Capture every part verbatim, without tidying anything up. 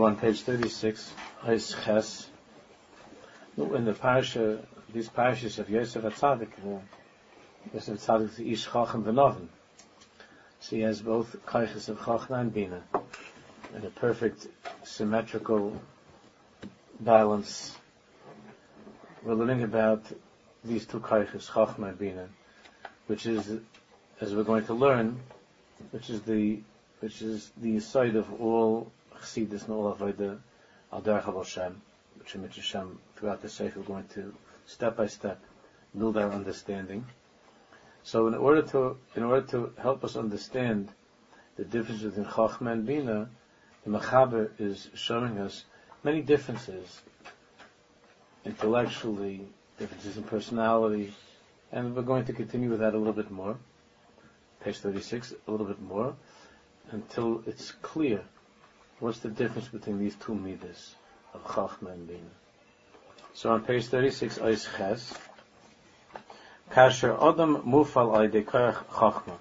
on page thirty-six, Ois Ches. In the parasha, these parashas of Yosef HaTzadik, Yosef HaTzadik is Ish Chacham V'Noven. So he has both Kaiches of Chachma and Bina, in a perfect symmetrical balance. We're learning about these two Kaiches, Chachma and Bina, which is, as we're going to learn, which is the which is the side of all Chassidus and all Avodah al Derech Hashem, which in Mitzvah Hashem throughout the Sefer we're going to step by step build our understanding. So in order to in order to help us understand the difference between Chachma and Bina, the Mechaber is showing us many differences intellectually, differences in personality, and we're going to continue with that a little bit more. Page thirty-six, a little bit more, until it's clear what's the difference between these two midas of Chachma and Bina. So on page thirty-six, Ois Ches, Kasher Adam Mufal Aydei Koach Chachma.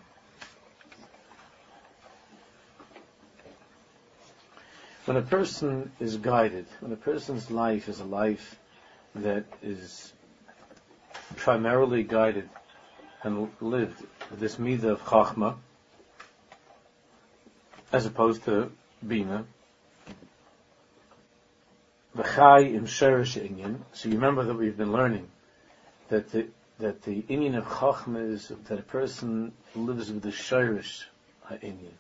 When a person is guided, when a person's life is a life that is primarily guided and lived with this midah of Chachma, as opposed to Bina, V'chai im sherish inyan. So you remember that we've been learning that the that the inyan of Chachma is that a person lives with the sherish inyan.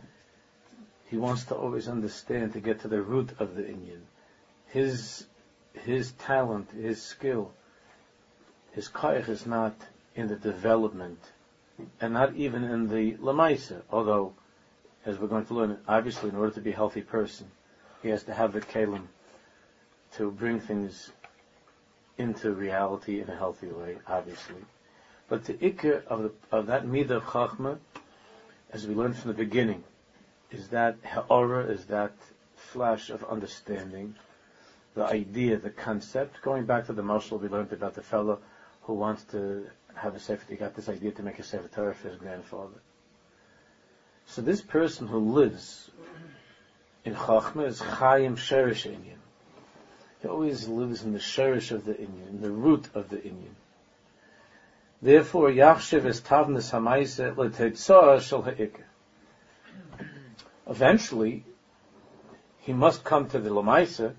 He wants to always understand, to get to the root of the inyan. His his talent, his skill, his koach is not in the development, and not even in the lamaisa. Although, as we're going to learn, obviously, in order to be a healthy person, he has to have the kelim to bring things into reality in a healthy way, obviously. But the ikar of, the, of that midah of Chachma, as we learned from the beginning, is that ha'ora, is that flash of understanding, the idea, the concept. Going back to the mashal we learned about the fellow who wants to have a sefer, he got this idea to make a sefer Torah for his grandfather. So this person who lives in Chachma is Chayim Sherish Inyan. He always lives in the Sherish of the Inyan, in the root of the Inyan. Therefore, Yachshev es Tavnes Hamaise L'Teitzoah Shel Ha'ikr. Eventually, he must come to the Lamaisa.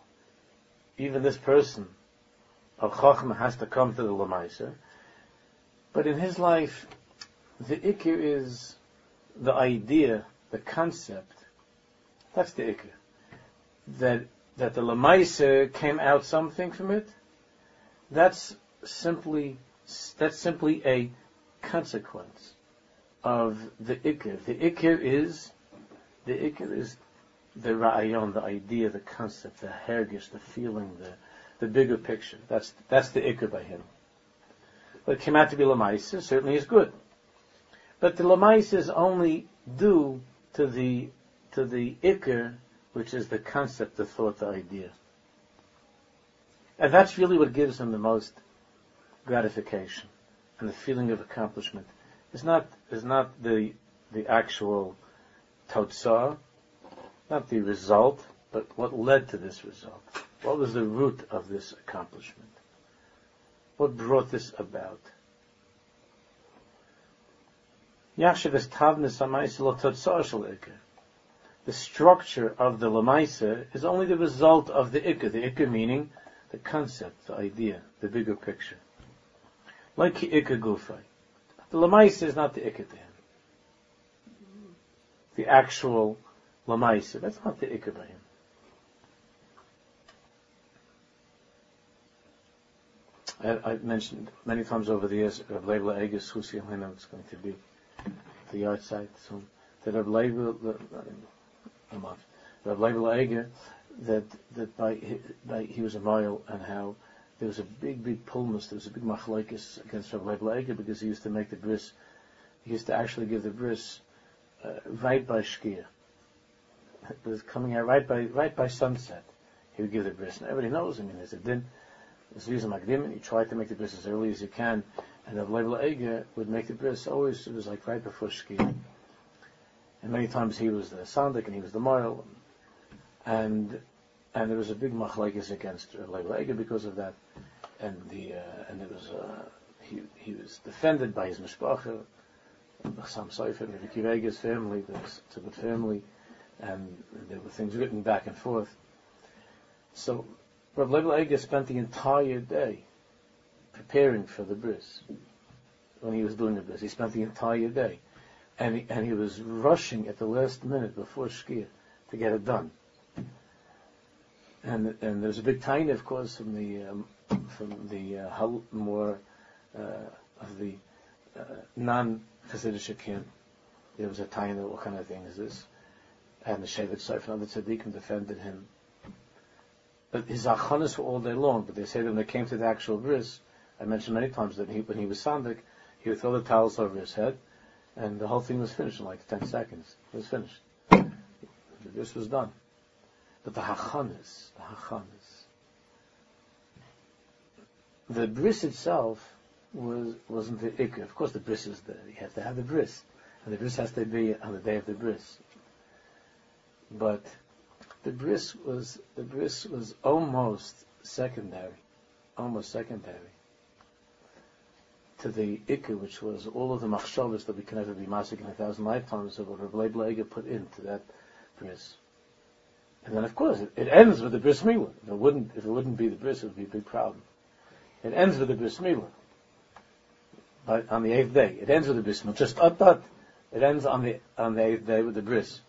Even this person of Chachma has to come to the Lamaisa. But in his life, the Ikr is the idea, the concept. That's the Ikr. That that the Lamaisa came out something from it. That's simply that's simply a consequence of the Ikr. The Ikr is the Ikr is the ra'ayon, the idea, the concept, the hergish, the feeling, the the bigger picture. That's that's the Ikr by him. But it came out to be Lamaisa, certainly is good. But the Lamaisa is only due to the to the Ikr, which is the concept, the thought, the idea. And that's really what gives him the most gratification and the feeling of accomplishment. It's not is not the the actual totzah, not the result, but what led to this result. What was the root of this accomplishment? What brought this about? The structure of the Lamaisa is only the result of the Ikr. The Ikr meaning the concept, the idea, the bigger picture. Like the Ikr Gufay. The Lamaisa is not the Ikr to him. The actual Lamaisa, that's not the Ikr by him. I, I've mentioned many times over the years, Rav Leibel Eger's Chusi Yamina is going to be the yard site soon. That Rav Leibel, Rav Leibel Eger, that that by, by he was a mile, and how there was a big, big pulmus, there was a big machlokes against Rav Leibel Eger because he used to make the bris, he used to actually give the bris uh, right by Shkia. It was coming out right by right by sunset. He would give the bris, and everybody knows. I mean, there's a din. There's a reason Magdim, and he tried to make the bris as early as he can, and Rav Leibel Eger would make the bris always. It was like right before Shkia. And many times he was the sandik and he was the moral. and and there was a big machlekes against Reb Leibel because of that, and the uh, and it was uh, he he was defended by his mishpacha, Chassam Sofer, Rebbe Akiva Eiger's family. It's a good family, and there were things written back and forth. So Reb Leibel Eiger spent the entire day preparing for the bris. When he was doing the bris, he spent the entire day, and he, and he was rushing at the last minute before Shkia to get it done. And and there's a big tiny, of course, from the um, from the uh, more uh, of the uh, non-Chassidish camp. There was a tiny, what kind of thing is this? And the Shevet Sofer and other tzaddikim defended him. But his achanas were all day long. But they say that when it came to the actual bris, I mentioned many times that he, when he was sandik, he would throw the towels over his head, and the whole thing was finished in like ten seconds. It was finished. The bris was done. But the hachanas, the hachanas, the bris itself was wasn't the ikr. Of course, the bris is there. You have to have the bris, and the bris has to be on the day of the bris. But the bris was the bris was almost secondary, almost secondary to the ikr, which was all of the machshavas that we can never be masik in a thousand lifetimes of what Reb Leibel Eiger put into that bris. And then, of course, it, it ends with the bris milah. If it wouldn't, if it wouldn't be the bris, it would be a big problem. It ends with the bris milah. But on the eighth day, it ends with the bris milah. Just at that, it ends on the on the eighth day with the bris.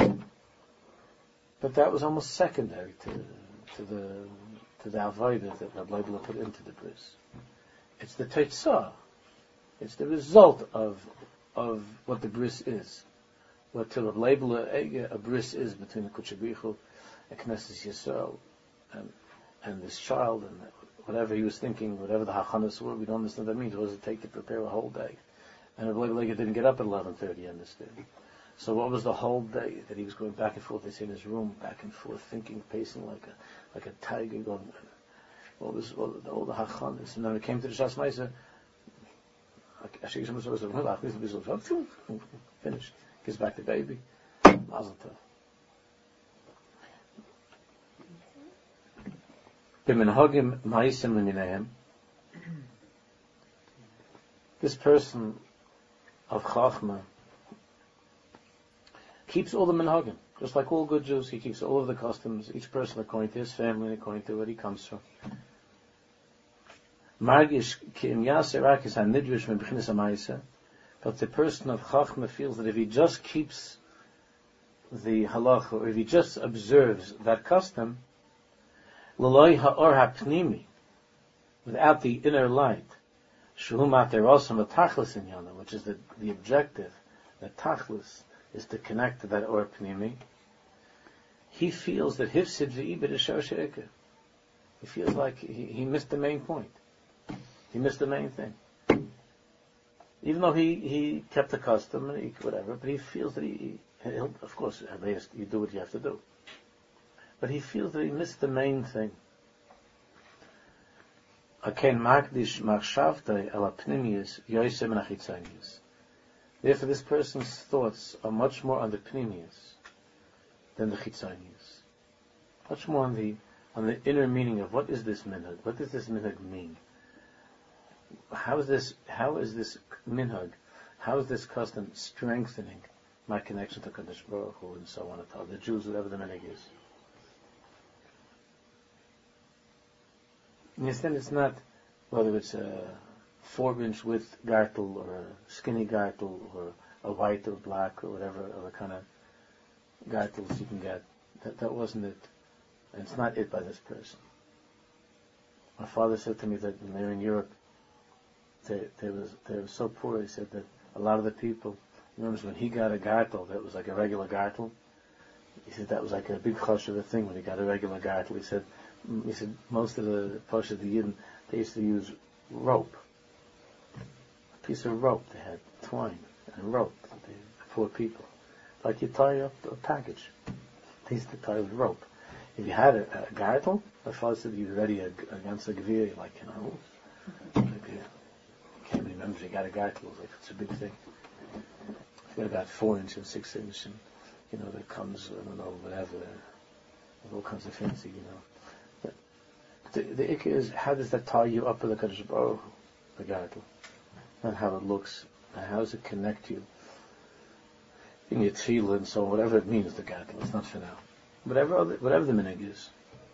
But that was almost secondary to to the to the avodah that Reb Leibel put into the bris. It's the teitzah. It's the result of of what the bris is. What to Reb Leibel a bris is between the Kodesh B'Chol and Knesset Yisrael and and this child and whatever he was thinking, whatever the hachanas were, we don't understand what that means. What does it take to prepare a whole day? And Reb Leibel didn't get up at eleven thirty, understand? So what was the whole day that he was going back and forth? They say in his room, back and forth, thinking, pacing like a like a tiger, going all this, all the, all the hachanas. And then it came to the Shas Ma'aseh. Finished. Gives back the baby. Mazel tov. B'minhagim ma'isim l'minayim. This person of Chachma keeps all the minhagim. Just like all good Jews, he keeps all of the customs, each person according to his family and according to where he comes from. Margish ki'im yaser rakis hanidrish me'b'chinas ha'ma'aseh. But the person of Chachma feels that if he just keeps the halacha, or if he just observes that custom, l'loi ha'or ha'pnimi, without the inner light, shuhu materosam v'tachlis inyana, which is the, the objective, the tachlis, is to connect to that or pnimi, he feels that hifsid v'ibid is she'ikah. He feels like he, he missed the main point. He missed the main thing. Even though he, he kept the custom and he, whatever, but he feels that he, he'll, of course, you do what you have to do. But he feels that he missed the main thing. Therefore, this person's thoughts are much more on the pnimius than the chitzonius. Much more on the on the inner meaning of what is this minhag? What does this minhag mean? How is this? How is this minhag? How is this custom strengthening my connection to Kadosh Baruch Hu and so on and so on? The Jews, whatever the minhag is. You understand? It's not whether it's a four-inch width gartel or a skinny gartel or a white or black or whatever other kind of gartels you can get. That that wasn't it, and it's not it by this person. My father said to me that when they were in Europe, They, they was they were so poor. He said that a lot of the people, he remembers when he got a gartel that was like a regular gartel. He said that was like a big chush of a thing when he got a regular gartel. He said he said most of the push of the Yidden, they used to use rope, a piece of rope. They had twine and rope. The poor people, like you tie up a package. They used to tie with rope. If you had a, a gartel, my father said you'd ready against a gevir, like you know. Like, yeah. I can't remember if he got a gartel. Like it's a big thing. It's got about four inch and six inch, and you know that comes. I don't know whatever. with all kinds of fancy, you know. The, the, the ikka is, how does that tie you up with the Kadosh Baruch Hu, the Gadol? Not how it looks, and how does it connect you in your tefillah and so on, whatever it means, the Gadol. It's not for now. Whatever other, whatever the minhag is.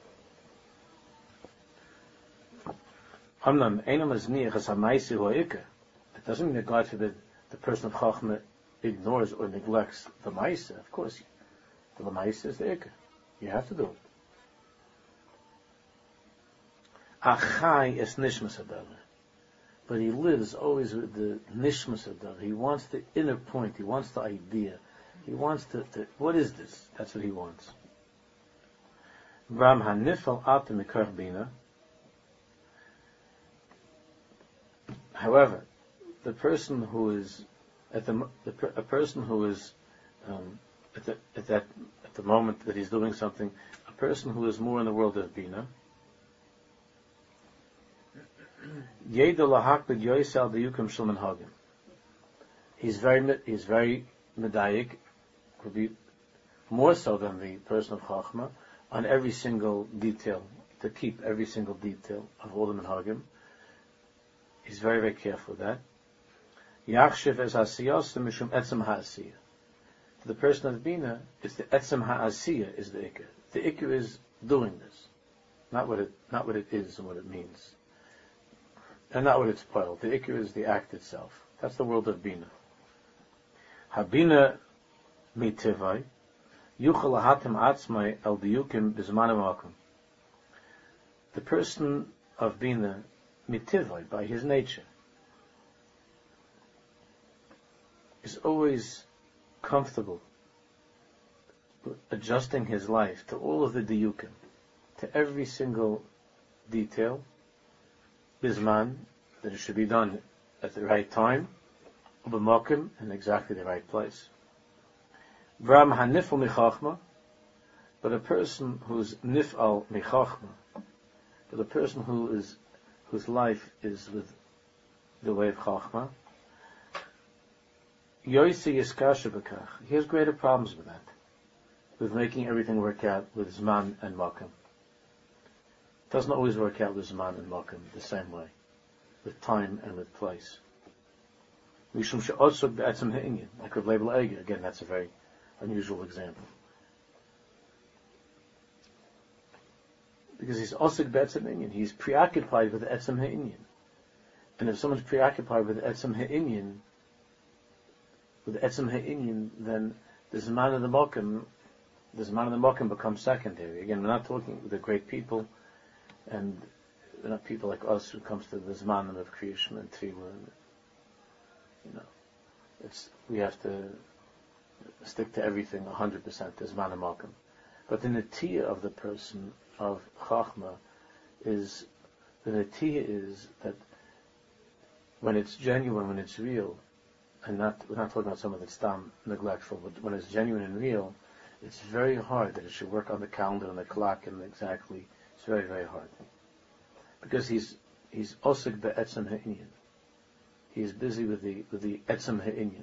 It doesn't mean that, God forbid, the person of Chachma ignores or neglects the Maisa. Of course, the Maisa is the Ikka. You have to do it. Achai es nishmas hadavar. But he lives always with the nishmas hadavar. He wants the inner point. He wants the idea. He wants the, the what is this? That's what he wants. Ram hanifal ata mikar bina. However, the person who is at the, the a person who is um, at, the, at that at the moment that he's doing something, a person who is more in the world of bina, he's very he's very medayik, could be more so than the person of Chachma, on every single detail, to keep every single detail of all the minhagim. He's very, very careful with that. Yachshiv es hasiyos mishum etzem ha'asiyah. To the person of Bina, it's the etzem ha'asiyah is the ikka. The ikka is doing this, not what it, not what it is and what it means, and not what it's spoiled. The ikka is the act itself. That's the world of Bina. Habina mitivai yuchal hatem atzmai el diyukim bizman v'makom. The person of Bina, mitivai, by his nature, is always comfortable adjusting his life to all of the diyukim, to every single detail, bizman, that it should be done at the right time, b'makom, in exactly the right place. V'ram hanifal michachma, but a person who's nifal michachma, but a person who is whose life is with the way of Chachma, Yoisi Yiskasha B'kach. He has greater problems with that, with making everything work out with Zman and Makom. It doesn't always work out with Zman and Makom the same way, with time and with place. Mishum she'osuk be'etzem ha'inyan, like Rav Leibel Eiger. Again, that's a very unusual example. Because he's osuk be'etzem ha'inyan. He's preoccupied with the etzem ha'inyan. And if someone's preoccupied with the etzem ha'inyan, with the etzem ha'inyan, then the Zman and the Makom, the Zman and the Makom becomes secondary. Again, we're not talking with the great people, and we're not people like us who comes to the Zmanim of Kriyashim and Tefillah. You know, it's, we have to stick to everything one hundred percent, the Zman and Makom. But the Natiyah of the person of Chachma is, the Natiyah is that when it's genuine, when it's real, and not, we're not talking about someone that's damn neglectful, but when it's genuine and real, it's very hard that it should work on the calendar and the clock and exactly, it's very, very hard. Because he's, he's osik be'etzem ha'inyan. He is busy with the, with the etzem ha'inyan.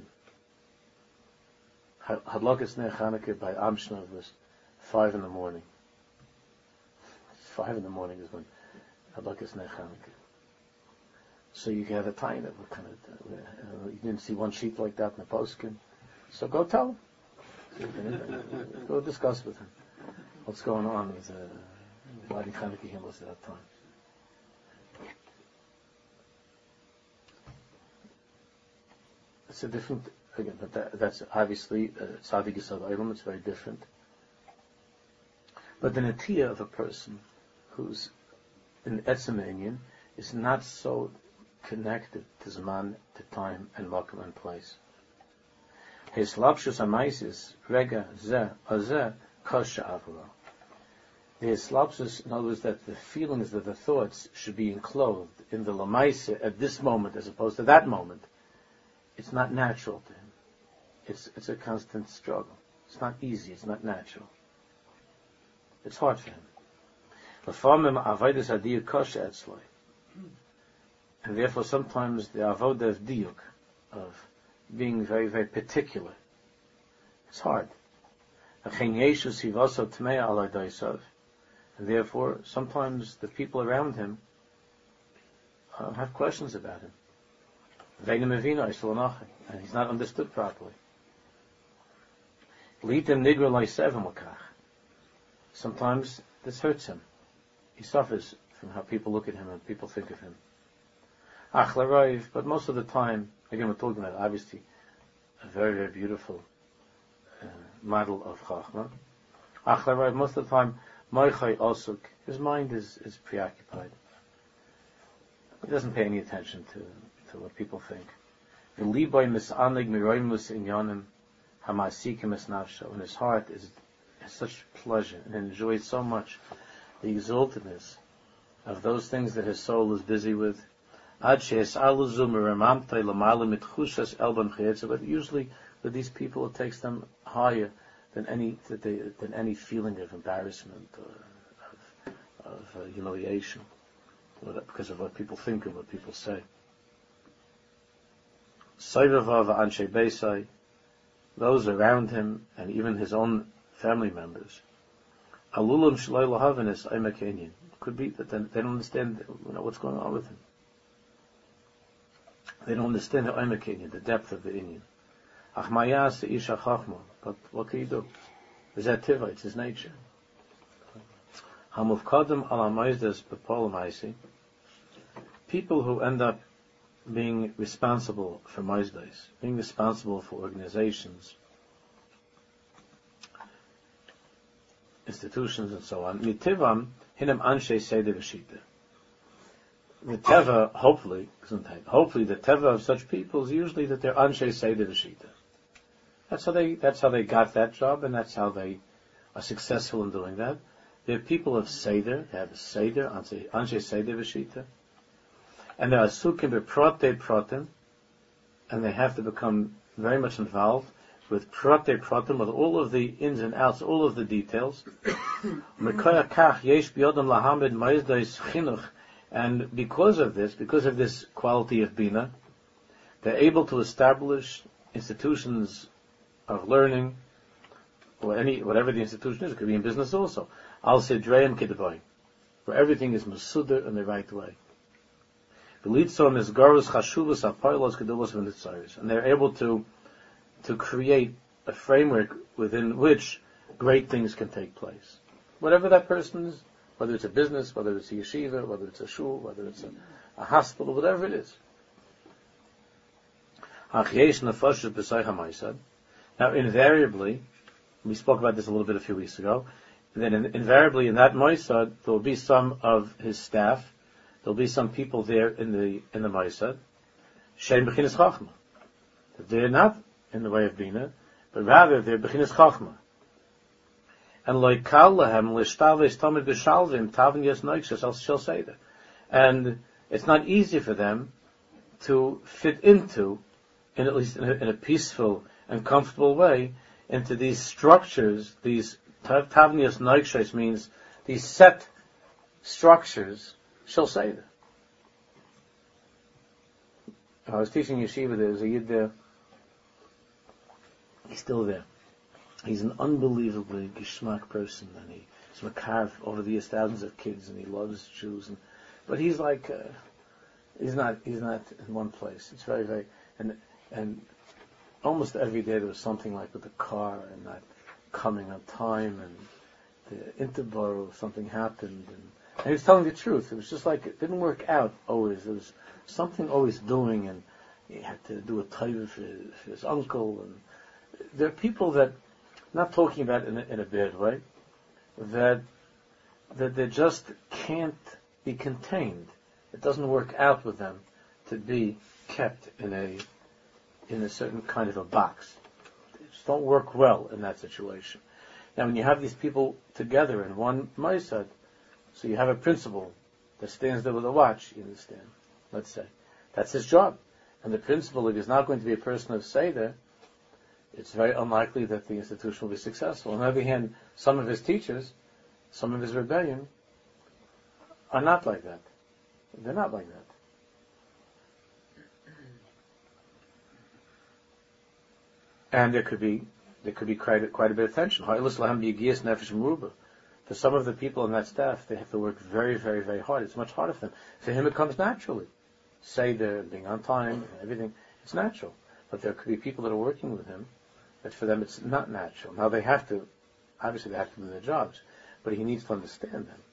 Hadlakas Ner Chanukah by Amshnav was five in the morning. Five in the morning is when Hadlakas Ner Chanukah. So you can have a time that what kind of, uh, you didn't see one sheet like that in the postscript. So go tell him. Go discuss with him what's going on with uh, lighting Chanukah candles at that time. It's a different, again, but that, that's obviously Tzaddik Yisod Olam, it's very different. But the Natiyah of a person who's in Etzem Inyan is not so connected to Zman, to time, and Makom and place. His lapshus amaisis, rega, zeh, azeh, kosha avura. The slapsus, in other words, that the feelings, that the thoughts should be enclosed in the lamaisa at this moment as opposed to that moment. It's not natural to him. It's it's a constant struggle. It's not easy. It's not natural. It's hard for him. And therefore sometimes the avodah of diuk, of being very, very particular, it's hard. And therefore, sometimes the people around him uh, have questions about him. And he's not understood properly. Sometimes this hurts him. He suffers from how people look at him and people think of him. But most of the time, again, we're talking about obviously a very, very beautiful uh, model of Chachma. Most of the time, his mind is, is preoccupied. He doesn't pay any attention to, to what people think. And his heart is, has such pleasure and enjoys so much the exaltedness of those things that his soul is busy with. But usually with these people it takes them higher than any than any feeling of embarrassment or of, of uh, humiliation, because of what people think and what people say. Those around him and even his own family members, could be that they don't understand, you know, what's going on with him. They don't understand the Omek Inyan, the depth of the Inyan. But what can you do? Is that tiva? It's his nature. People who end up being responsible for Moizdes, being responsible for organizations, institutions, and so on. Mitivam hinam anshe seder v'shita. The teva, hopefully, hopefully the teva of such people is usually that they're anshe seder v'shita. That's how they, that's how they got that job, and that's how they are successful in doing that. They're people of seder, they have a seder, anshe seder v'shita. And they are sukim beprote protim, and they have to become very much involved with prote protim, with all of the ins and outs, all of the details. And because of this, because of this quality of bina, they're able to establish institutions of learning, or any, whatever the institution is. It could be in business also. Al sidreim kedavai, where everything is masudar in the right way. And they're able to to create a framework within which great things can take place. Whatever that person is, whether it's a business, whether it's a yeshiva, whether it's a shul, whether it's a, a hospital, whatever it is. Now, invariably, we spoke about this a little bit a few weeks ago, and then in, invariably in that moisad, there will be some of his staff, there'll be some people there in the in the moisad, shein b'chinas chachma. They're not in the way of bina, but rather they're b'chinas chachma. And loikal lahem l'shtavish tamid b'shalvim tavin yes noikshes shall say that. And it's not easy for them to fit into, in at least in a, in a peaceful and comfortable way, into these structures. These tavin yes noikshes means these set structures. Shall say that. I was teaching yeshiva. There was a yid there. He's still there. He's an unbelievably geschmack person, and he's makarv over the years thousands of kids, and he loves Jews. And, but he's like, uh, he's not, he's not in one place. It's very, very, and and almost every day there was something like with the car and not coming on time, and the interborough something happened, and, and he was telling the truth. It was just like it didn't work out always. There was something always doing, and he had to do a taiva for, for his uncle. And there are people that, not talking about in a, in a bad way, that that they just can't be contained. It doesn't work out with them to be kept in a in a certain kind of a box. They just don't work well in that situation. Now, when you have these people together in one ma'asad, so you have a principal that stands there with a watch, you understand, let's say. That's his job. And the principal, if he's not going to be a person of Seder, it's very unlikely that the institution will be successful. On the other hand, some of his teachers, some of his rebellion, are not like that. They're not like that. And there could be there could be quite a, quite a bit of tension. For some of the people on that staff, they have to work very, very, very hard. It's much harder for them. For him, it comes naturally. Say they're being on time and everything. It's natural. But there could be people that are working with him that for them it's not natural. Now they have to, obviously they have to do their jobs, but he needs to understand them.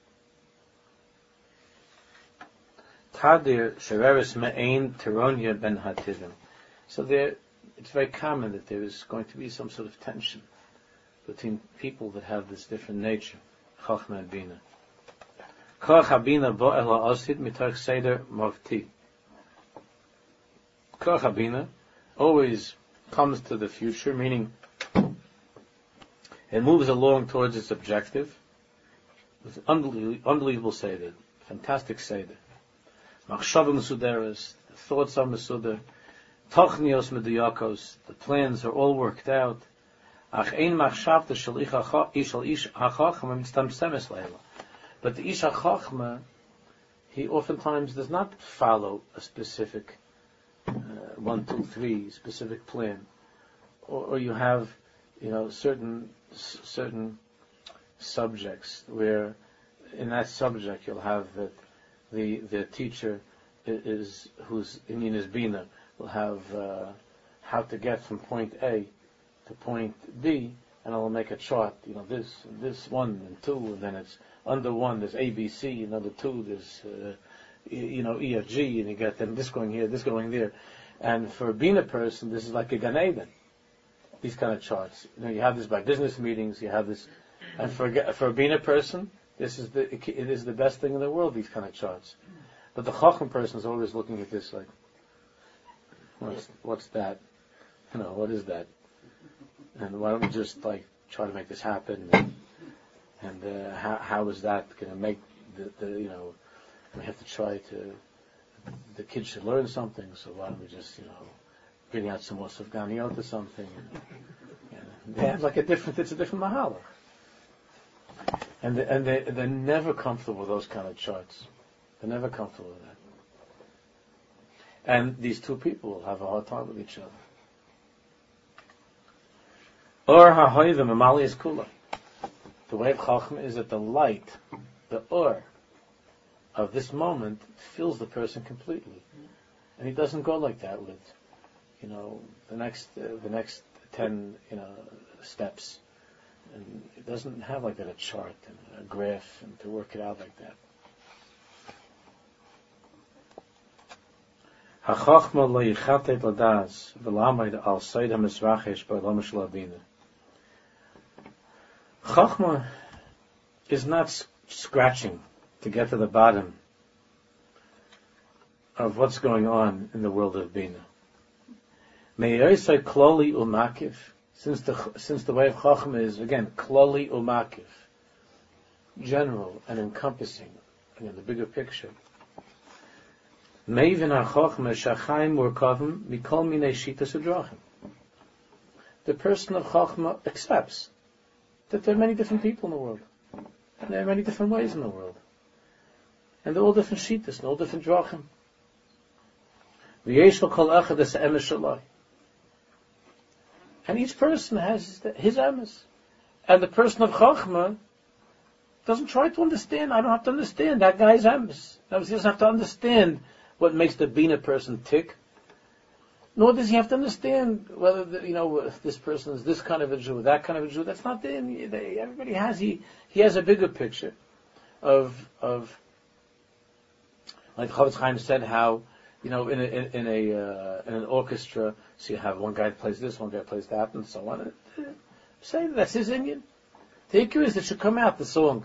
Tadir shereres me'ein tironia ben hativim. So there, it's very common that there is going to be some sort of tension between people that have this different nature, Chachma and Bina. Koach habina bo el ha'osid mitoch seder mavti. Koach habina always comes to the future, meaning it moves along towards its objective. It's unbelievable, unbelievable seder, fantastic seder. Machshavim suderes, the thoughts are mesuder. Tochnios meduyakos, the plans are all worked out. Ach ein machshavta shel ish hachachma mistamsemes leila. But the ish hachachma, he oftentimes does not follow a specific uh, one, two, three specific plan, or, or you have, you know, certain certain subjects where in that subject you'll have that the the teacher is whose Indian is Bina will have uh, how to get from point A to point B, and I'll make a chart. You know, this and this one and two, and then it's under one there's A, B, C, and under two there's uh, you know E, F, G, and you get then this going here, this going there. And for a Bina person, this is like a Gan Eden. These kind of charts. You know, you have this by business meetings. You have this, and for a, for a Bina person, this is the it is the best thing in the world. These kind of charts. But the Chacham person is always looking at this like, what's what's that? You know, what is that? And why don't we just like try to make this happen? And, and uh, how how is that going to make the, the you know? We have to try to. The kids should learn something, so why don't we just you know, bring out some more Sufganiyot or something? And, and they have like a different. It's a different mahalach. And they, and they they're never comfortable with those kind of charts. They're never comfortable with that. And these two people will have a hard time with each other. Or ha'hoyvim amali is kula. The way of Chachma is that the light, the or of this moment fills the person completely, and he doesn't go like that with, you know, the next uh, the next ten you know steps, and it doesn't have like that a chart and a graph and to work it out like that. Hachachma lo yichatet ladas v'lamayd al sayd hamizrachish ba'olam shel Bina. Chachma is not scratching to get to the bottom of what's going on in the world of Bina. Me'yosei kloli u'makiv, since the since the way of Chachma is again kloli u'makiv, general and encompassing, again the bigger picture. Meivin ha'Chachma shachayim murkavim mikol minei shitas u'drachim. The person of Chachma accepts that there are many different people in the world, and there are many different ways in the world. And they're all different shitas, and all different drachim. And each person has his emes. And the person of Chachma doesn't try to understand. I don't have to understand that guy's emes. He doesn't have to understand what makes the Bina person tick. Nor does he have to understand whether the, you know this person is this kind of a Jew, that kind of a Jew. That's not the. They, everybody has he he has a bigger picture of of. Like Chavetz Chaim said, how you know in a in, in a uh, in an orchestra, so you have one guy that plays this, one guy plays that, and so on. Uh, say that's his Indian. The ikkur is that should come out the song.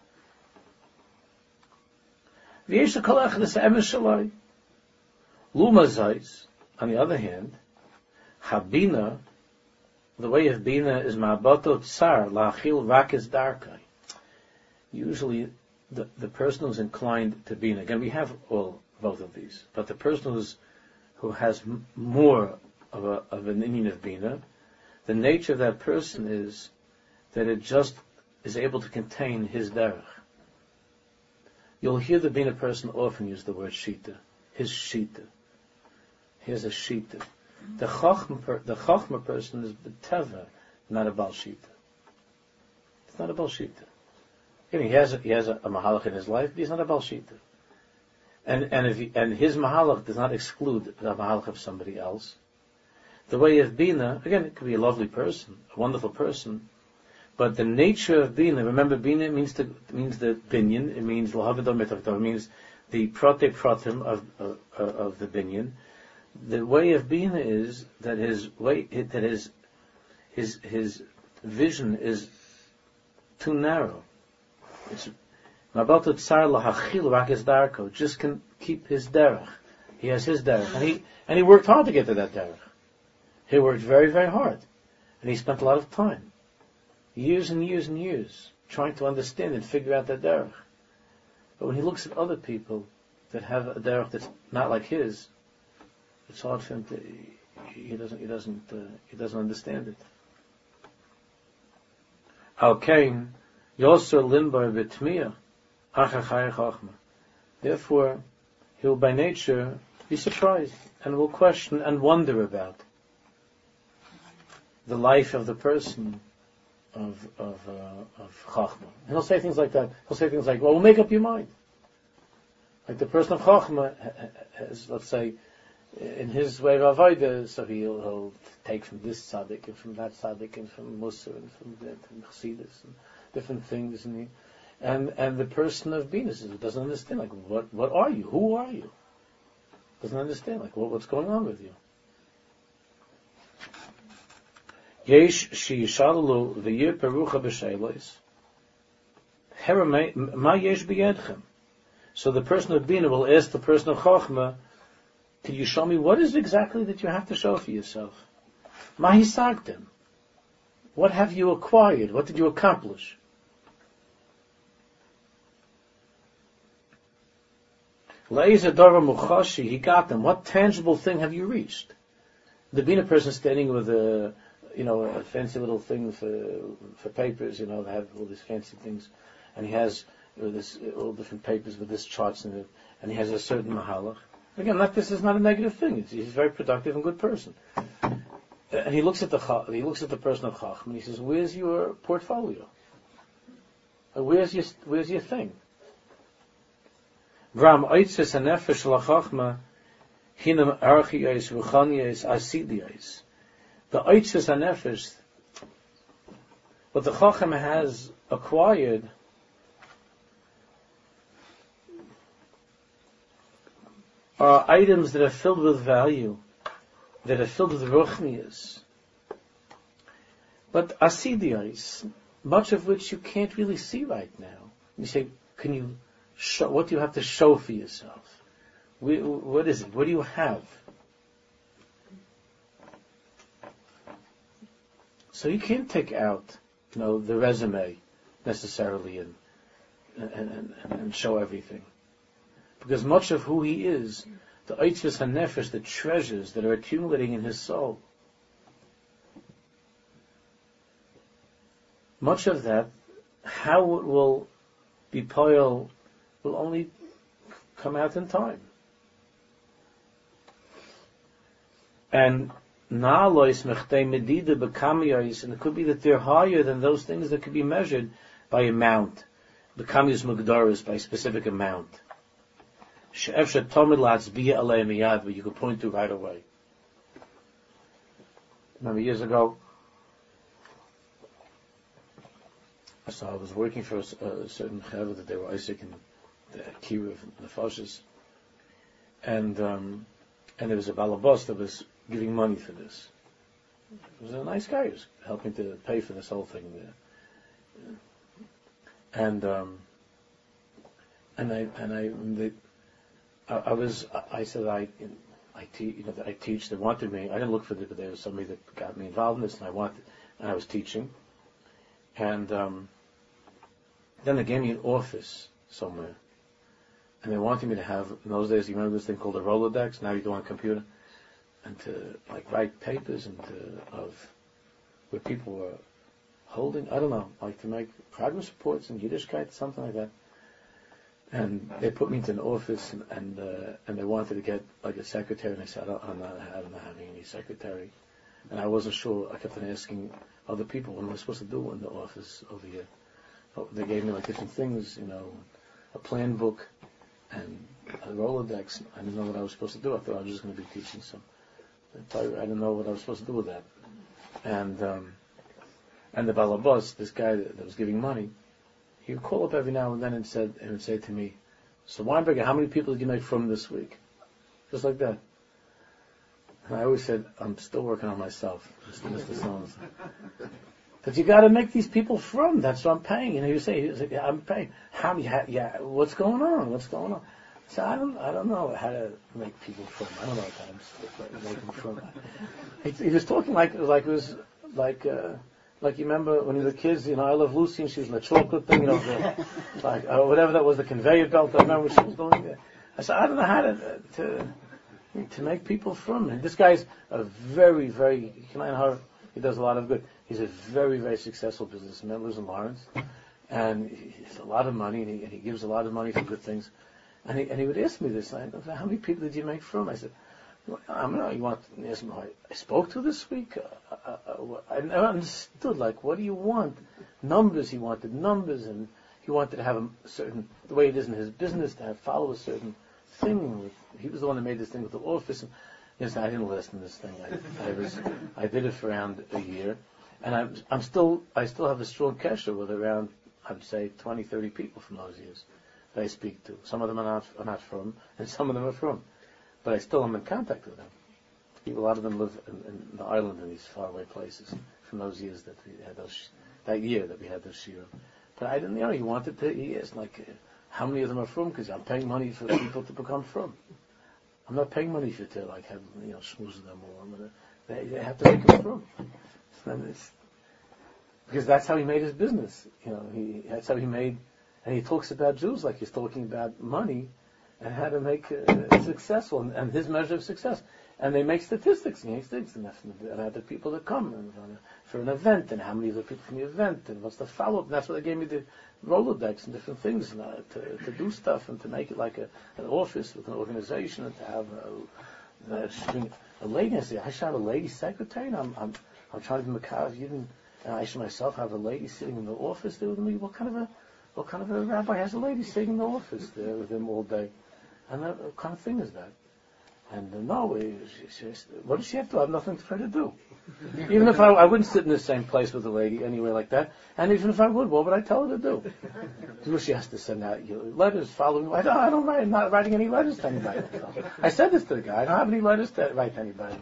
V'yesh kolach this emes shalai. Luma zayis. On the other hand, Habina, the way of Bina is ma'abato tsar la'achil rakis darkai. Usually, the the person who's inclined to Bina. Again, we have all both of these, but the person who's who has m- more of a of an inyan of Bina, the nature of that person is that it just is able to contain his derech. You'll hear the Bina person often use the word shita, his shita. Here's a shita. The chachma, per, the chachma person is the teva, not a Baal Shita. It's not a Baal Shita. You know, he has a, he has a, a mahalach in his life, but he's not a Baal Shita. And and if he, and his mahalach does not exclude the mahalach of somebody else. The way of Bina, again, it could be a lovely person, a wonderful person, but the nature of Bina, remember, Bina means the means the binyan, it means l'havador mitavdor, it means the prote protim of, of of the binyan. The way of Bina is that his way that his his his vision is too narrow. It's just can keep his derech. He has his derech, and he and he worked hard to get to that derech. He worked very, very hard, and he spent a lot of time, years and years and years, trying to understand and figure out that derech. But when he looks at other people that have a derech that's not like his, it's hard for him to. He doesn't. He doesn't. Uh, he doesn't understand it. Al kain yosser limbar b'tmiyah. Therefore, he will by nature be surprised and will question and wonder about the life of the person of of uh, of Chachma. And he'll say things like that. He'll say things like, "Well, we'll make up your mind." Like the person of Chachma has, let's say, in his way of avodah, so he'll, he'll take from this tzaddik and from that tzaddik and from Musa and from, from Chassidus and different things, and he, And and the person of Bina doesn't understand, like, what what are you? Who are you? Doesn't understand, like, what, what's going on with you. Yesh sheyishalu v'yir perucha b'sheilos. Hera ma yesh b'yedchem. So the person of Bina will ask the person of Chachma, "Can you show me what is exactly that you have to show for yourself? Ma hisagtem. What have you acquired? What did you accomplish?" He got them. What tangible thing have you reached? The Bina person standing with a, you know, a fancy little thing for for papers, you know, they have all these fancy things, and he has you know, this all different papers with this charts in it, and he has a certain mahalach. Again, that this is not a negative thing. It's, he's a very productive and good person. And he looks at the he looks at the person of Chacham and he says, "Where's your portfolio? Where's your where's your thing?" Ram oitzes hanefesh lachachma hinam archiyos ruchaniyos asidiyos. The oitzes hanefesh, what the Chacham has acquired, are items that are filled with value, that are filled with ruchaniyos. But asidiyos, much of which you can't really see right now. You say, can you? Show, what do you have to show for yourself? We, what is it? What do you have? So you can't take out, you know, the resume necessarily and and, and, and show everything, because much of who he is, the Eitzvus HaNefesh, the treasures that are accumulating in his soul, much of that, how it will be poil, will only come out in time. And na'alois mechtei medida bekamiyos, and it could be that they're higher than those things that could be measured by amount. Bekamiyos mugdaris, by a specific amount. She'efshe tomid la'atzbiya alei miyad, but you could point to right away. Remember years ago, so I was working for a, a certain chaver that they were Isaac and the Kira of the Foshes, and um, and there was a balabos that was giving money for this. He was a nice guy. He was helping to pay for this whole thing there. And um, and I and I they, I, I was I said I I teach you know I teach. They wanted me. I didn't look for it, but there was somebody that got me involved in this, and I wanted and I was teaching, and um, then they gave me an office somewhere. And they wanted me to have, in those days, you remember this thing called a Rolodex? Now you do on a computer. And to, like, write papers and to, of, where people were holding, I don't know, like to make progress reports in Yiddishkeit, something like that. And they put me into an office and, and, uh, and they wanted to get, like, a secretary. And I said, I don't, I'm not, I'm not having any secretary. And I wasn't sure. I kept on asking other people, what am I supposed to do in the office over here? Oh, they gave me like different things, you know, a plan book and a Rolodex. I didn't know what I was supposed to do. I thought I was just going to be teaching some. I didn't know what I was supposed to do with that. And um, and the balabas, this guy that, that was giving money, he would call up every now and then and said and would say to me, "So Weinberger, how many people did you make from this week?" Just like that. And I always said, "I'm still working on myself, Mister Sones." But you got to make these people from. That's what I'm paying. You know, you say, he was like, yeah, "I'm paying." How many? Yeah, yeah, what's going on? What's going on? So I don't, I don't know how to make people from. I don't know how to make them from. He, he was talking like, like it was like, uh, like you remember when we were kids. You know, I Love Lucy, and she was in the chocolate thing. You know, the, like uh, whatever that was, the conveyor belt. I remember she was doing there. I said, I don't know how to to to make people from. And this guy's a very, very. He does a lot of good. He's a very, very successful businessman. Lives in Lawrence, and he has a lot of money, and he, and he gives a lot of money for good things. And he, and he would ask me this, I, how many people did you make from? I said, I don't know, you want to ask me who I, I spoke to this week? Uh, uh, uh, I never understood, like, what do you want? Numbers, he wanted numbers, and he wanted to have a certain, the way it is in his business, to have follow a certain thing. With, he was the one that made this thing with the office. And, yes, I didn't listen to this thing. I, I was, I did it for around a year, and I'm, I'm still, I still have a strong connection with around, I'd say, twenty, thirty people from those years that I speak to. Some of them are not, are not from, and some of them are from. But I still am in contact with them. A lot of them live in, in the island in these faraway places from those years that we had those, that year that we had those shiurim. But I didn't, you know, he wanted to, he asked, like, uh, how many of them are from? Because I'm paying money for people to become from. I'm not paying money for to, like, have, you know, schmooze them or they, they have to make them from. And it's, because that's how he made his business. You know, he, that's how he made. And he talks about Jews like he's talking about money and how to make uh, successful and, and his measure of success. And they make statistics. And he makes statistics about the people that come and, uh, for an event and how many of the people from the event and what's the follow-up. And that's why they gave me the Rolodex and different things and, uh, to, to do stuff and to make it like a, an office with an organization and to have a, a, a lady. I say, I should have a lady secretary. And I'm, I'm, I'm trying to be Makav. You didn't, and I should myself have a lady sitting in the office there with me. What kind of a What kind of a rabbi has a lady sitting in the office there with him all day? And that, what kind of thing is that? And uh, no, she, she, what does she have to? I have nothing for her to do. Even if I, I wouldn't sit in the same place with a lady anywhere like that. And even if I would, what would I tell her to do? Do she has to send out letters following? I don't, I don't write. I'm not writing any letters to anybody. I said this to the guy. I don't have any letters to write to anybody.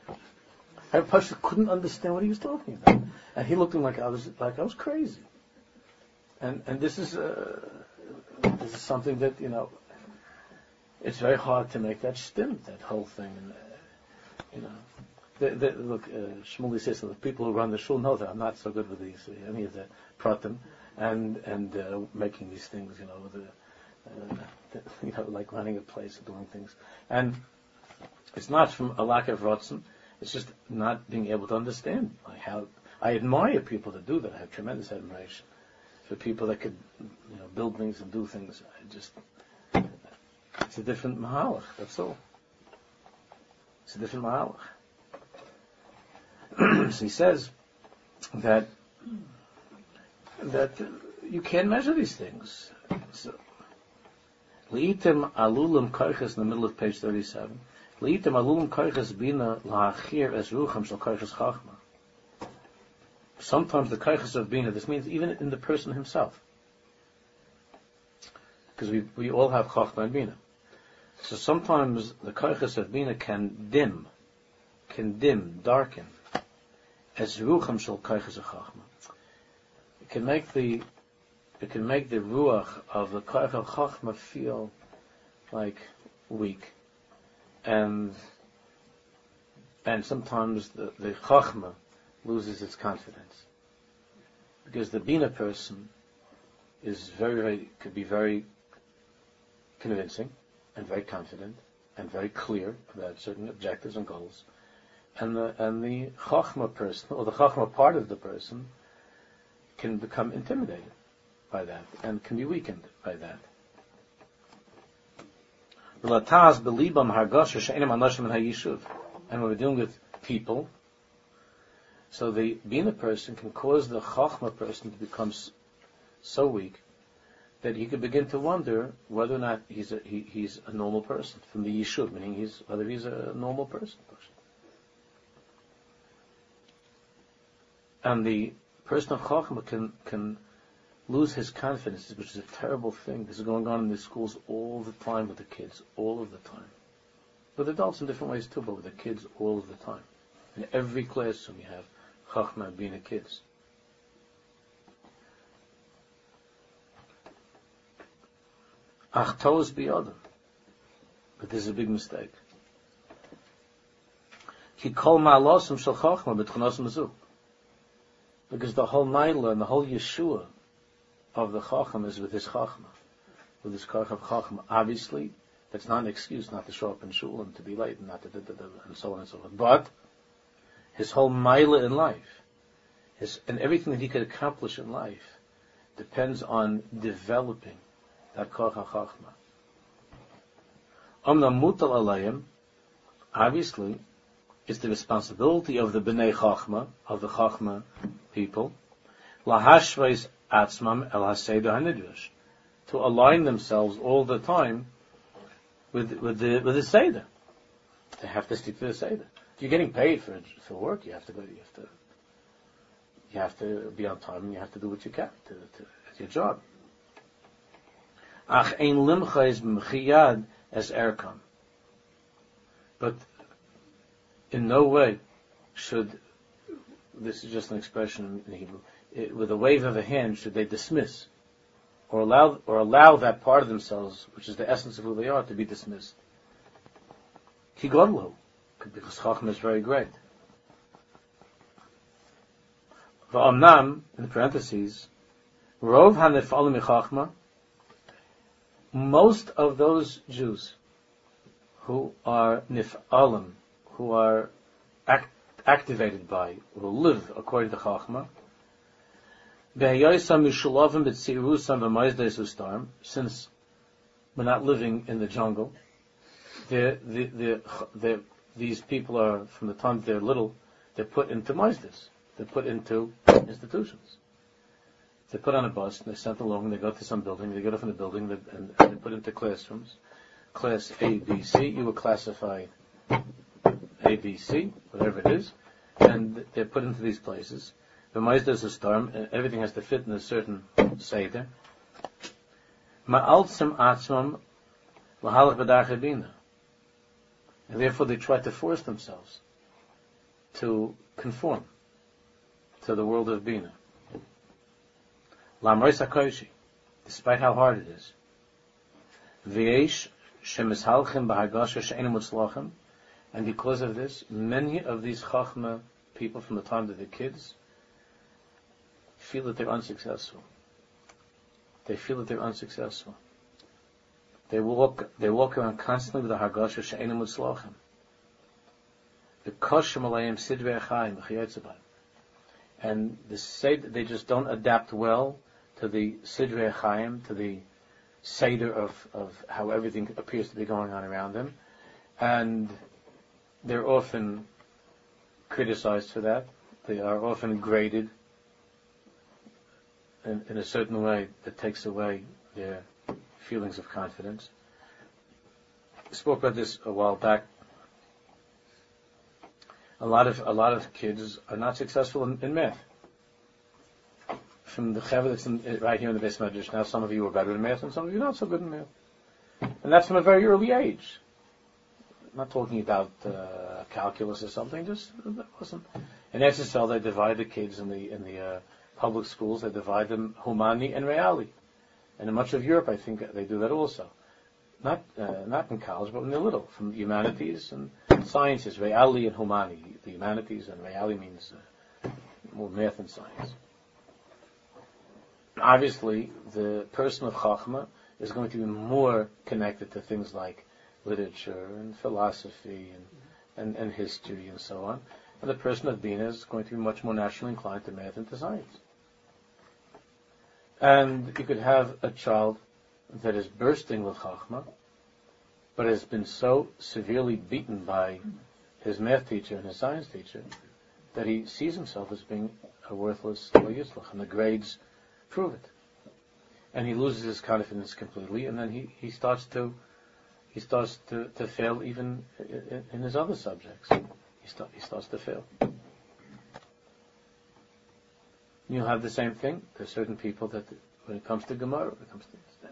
I couldn't understand what he was talking about, and he looked at me like I was like I was crazy. And and this is uh, this is something that, you know, it's very hard to make that stim, that whole thing. And, uh, you know, the, the, look, uh, Shmuley says that the people who run the shul know that I'm not so good with these uh, any of the pratim and and uh, making these things, you know, the, uh, the, you know, like running a place and doing things. And it's not from a lack of rotzen. It's just not being able to understand like how I admire people that do that. I have tremendous admiration for people that could, you know, build things and do things. I just, it's a different mahalach, that's all. It's a different mahalach. So he says that, that you can't measure these things. So, Leitem alulim koiches in the middle of page thirty-seven. Leitem alulim koiches bina la'achir es rucham shel koiches chachma. Sometimes the koiches of bina, this means even in the person himself, because we we all have chachma and bina. So sometimes the koiches of bina can dim, can dim, darken, as rucham shel koiches chachma. It can make the it can make the ruach of the koich of chachma feel like weak, and and sometimes the the chachma loses its confidence, because the bina person is very, very could be very convincing and very confident and very clear about certain objectives and goals, and the and the chachma person or the chachma part of the person can become intimidated by that and can be weakened by that. And when we're dealing with people So the Bina person can cause the Chachma person to become so weak that he could begin to wonder whether or not he's a, he, he's a normal person from the Yishub, meaning he's whether he's a normal person. And the person of Chachma can can lose his confidence, which is a terrible thing. This is going on in the schools all the time with the kids, all of the time. With adults in different ways too, but with the kids all of the time. In every classroom you have Chachma and Bina kids. Ach toes biyodem. But this is a big mistake. Ki kol ma'alosum shel Chachma b'tchunos mazuk. Because the whole Naila and the whole Yeshua of the Chacham is with his Chachma, with his Koch of Chachma. Obviously, that's not an excuse not to show up in shul and to be late and not to, and so on and so forth. But his whole Maila in life, his and everything that he could accomplish in life, depends on developing that Koch HaChachma. Omna mutal alayim, obviously, it's the responsibility of the Bnei Chachma, of the Chachma people, lahashvais atzmam el haseder hanidrush, to align themselves all the time with with the with the seder. They have to stick to the seder. If you're getting paid for for work, you have to go. You have to. You have to be on time, and you have to do what you can to, to it's your job. Ach ein limcha is mchiyad as erkam, but in no way should, this is just an expression in Hebrew, it, with a wave of a hand should they dismiss or allow or allow that part of themselves, which is the essence of who they are, to be dismissed. Ki godlo, because Chachma is very great. V'amnam, in parentheses, Rov hanef'alim Chachma, most of those Jews who are nif'alim, who are act, activated by, who live according to Chachma, since we're not living in the jungle, they're, they're, they're, they're, these people are, from the time they're little, they're put into maizdas. They're put into institutions. They're put on a bus, and they're sent along, and they go to some building, they get off in the building, and, and they're put into classrooms. Class A, B, C, you were classified A, B, C, whatever it is, and they're put into these places. The maizdas a storm, and everything has to fit in a certain seder. Ma'altzim atzmam l'halach b'darchei bina. And therefore they try to force themselves to conform to the world of bina. Lamrois hakoshi, despite how hard it is. V'yesh shemishalchim b'hagasha she'enim mutzlachim. And because of this, many of these Chachma people from the time that they're kids feel that they're unsuccessful. They feel that they're unsuccessful. They walk, they walk around constantly with the Hagasha she'enim mutzlachim. The koshem aleim sidrei chaim v'chayetzabayim. And the say that they just don't adapt well to the sidrei chaim, to the seder of, of how everything appears to be going on around them. And they're often criticized for that. They are often graded in, in a certain way that takes away their feelings of confidence. I spoke about this a while back. A lot of a lot of kids are not successful in, in math. From the chaver that's in, right here in the Beis Medrash, now some of you are better in math and some of you are not so good in math. And that's from a very early age. I'm not talking about uh, calculus or something. Just that wasn't. In S S L, they divide the kids in the in the uh, public schools. They divide them humani and reali. And in much of Europe, I think they do that also. Not uh, not in college, but when they're little, from humanities and sciences, reali and humani. The humanities and reali means uh, more math and science. Obviously, the person of Chachma is going to be more connected to things like literature and philosophy and, and, and history and so on. And the person of Bina is going to be much more naturally inclined to math and to science. And you could have a child that is bursting with Chachma, but has been so severely beaten by his math teacher and his science teacher that he sees himself as being a worthless lo yitzlach, and the grades prove it. And he loses his confidence completely, and then he, he starts to he starts to, to fail even in, in his other subjects. He, start, he starts to fail. You'll have the same thing. There's certain people that, when it comes to Gemara, when it comes to this,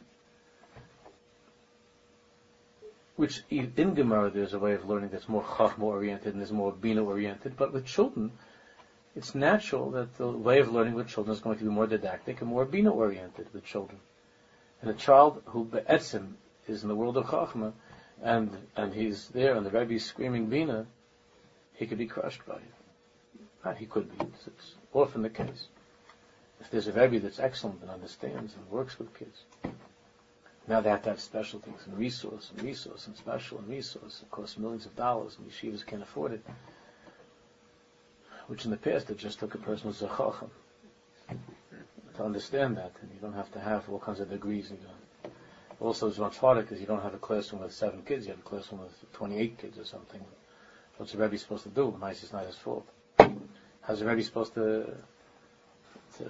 which in Gemara there's a way of learning that's more Chachma oriented and is more Bina oriented, but with children, it's natural that the way of learning with children is going to be more didactic and more Bina oriented with children. And a child who be'etzim is in the world of Chachma, and and he's there and the Rebbe is screaming Bina, he could be crushed by it. Not he could be, it's, it's often the case. If there's a Rebbe that's excellent and understands and works with kids, now they have to have special things and resource and resource and special and resource. It costs millions of dollars and yeshivas can't afford it. Which in the past it just took a person who's a chacham to understand that, and you don't have to have all kinds of degrees. And, you know. Also, it's much harder because you don't have a classroom with seven kids; you have a classroom with twenty-eight kids or something. What's the Rebbe supposed to do? Nice is not his fault. How's the Rebbe supposed to? to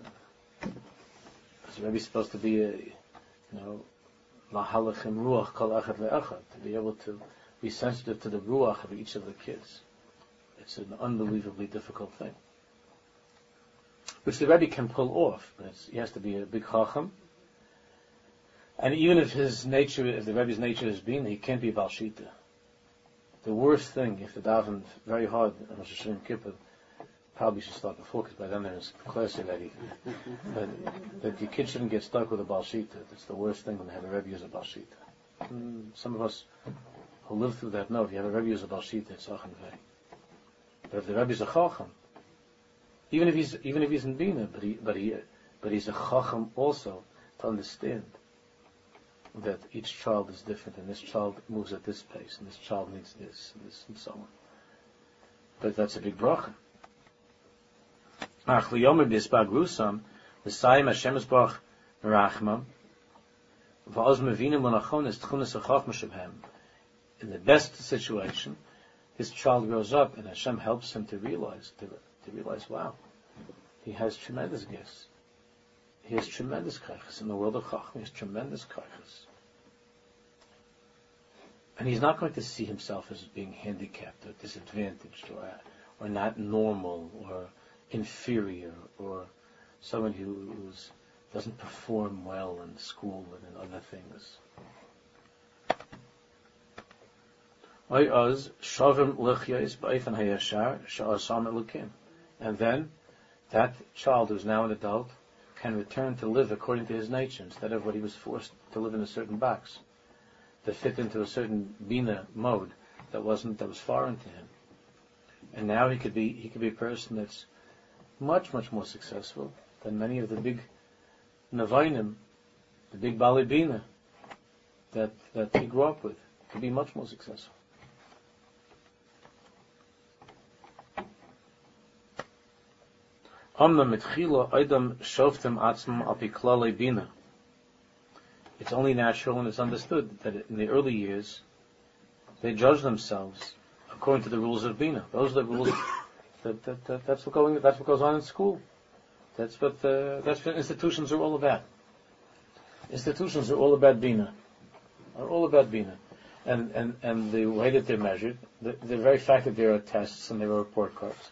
how's the Rebbe supposed to be a, you know, lahalachim ruach kol echad le'echad, to be able to be sensitive to the ruach of each of the kids? It's an unbelievably difficult thing, which the Rebbe can pull off, but it's, he has to be a big chacham. And even if his nature, if the Rebbe's nature is being, he can't be Baal Shita. The worst thing, if the daven very hard on Rosh Hashanah Kippur, probably should start before, because by then there's class already. But that your kid shouldn't get stuck with a Baal Shita. That's the worst thing when they have a Rebbe use a Baal Shita. And some of us who live through that know if you have a Rebbe use a Baal Shita, it's achan vei. But if the Rebbe is a chacham, even if he's even if he's in Bina, but he but he but he's a chacham also to understand that each child is different, and this child moves at this pace, and this child needs this, and this, and so on. But that's a big bracha. Ach liyomer b'isbagrusam l'sayim Hashem esbarach merachmam v'oz mevinim l'nachonis tchunas hachachma shebhem. In the best situation, his child grows up, and Hashem helps him to realize, to, to realize, wow, he has tremendous gifts. He has tremendous kaiches in the world of Chacham. He has tremendous kaiches. And he's not going to see himself as being handicapped or disadvantaged or, or not normal or inferior or someone who who's, doesn't perform well in school and in other things. And then that child who's now an adult can return to live according to his nature instead of what he was forced to live in a certain box that fit into a certain bina mode that wasn't that was foreign to him. And now he could be he could be a person that's much much more successful than many of the big navainim, the big bali bina that that he grew up with. He could be much more successful. It's only natural and it's understood that in the early years they judge themselves according to the rules of Bina. Those are the rules. that, that, that, that's what going. That's what goes on in school. That's what uh, that's what institutions are all about. Institutions are all about Bina. Are all about Bina, and and and the way that they're measured, the, the very fact that there are tests and there are report cards.